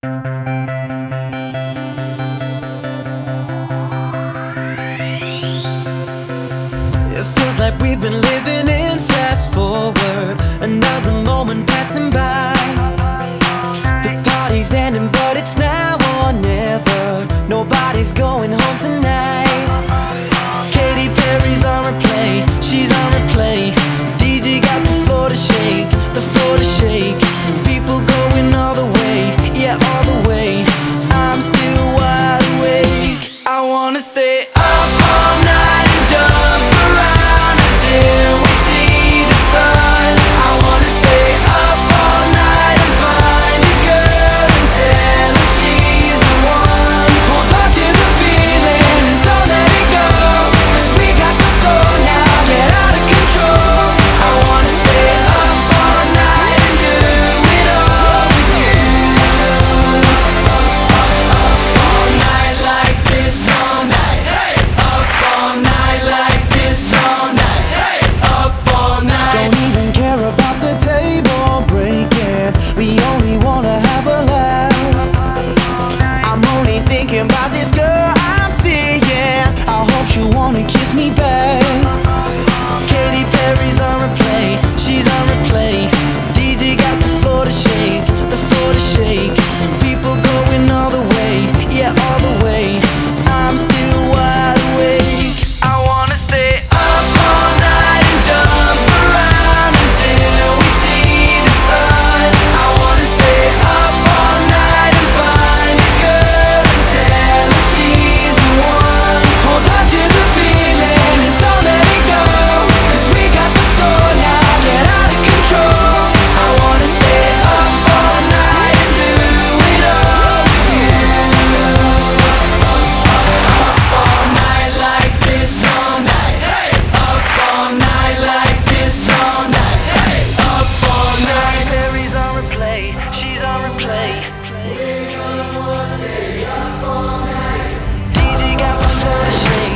It feels like we've been living in fast forward, another moment passing by. The party's ending, but it's now or never. Nobody's going home tonight. Katy Perry's on replay, she's on replay. DJ got the floor to shake, the floor to shake. People going all the way, yeah, all the way. I'm still wide awake. I wanna stay up all night and jump around until we see the sun. I wanna stay up all night and find a girl and tell her she's the one. Hold on to the feeling and don't let it go, 'cause we got to go now, get out of control. I wanna stay up all night and do it all with you. Up all night like this all night. Hey, up all night like this all night. Hey, up all night. Don't even care about the table breaking. We only wanna have a laugh. I'm only thinking about this girl I'm seeing. I hope you wanna kiss me back. Katy Perry's on replay, she's on replay. DJ got the floor to shake, the floor to shake. People going all the way, yeah, all the way. I'm still wide awake. I wanna stay up all night and jump around until we see the sun. I wanna stay up all night and find a girl and tell her she's the one. Hold on to the feeling and don't let it go, 'cause we got to go now, get out of control. I wanna stay up all night and do it all with you. Up all night like this all night. Hey, up all night like this all night. Hey, up all night. Mary's on replay, she's on replay. We're gonna stay up all night. DJ got the floor to shake.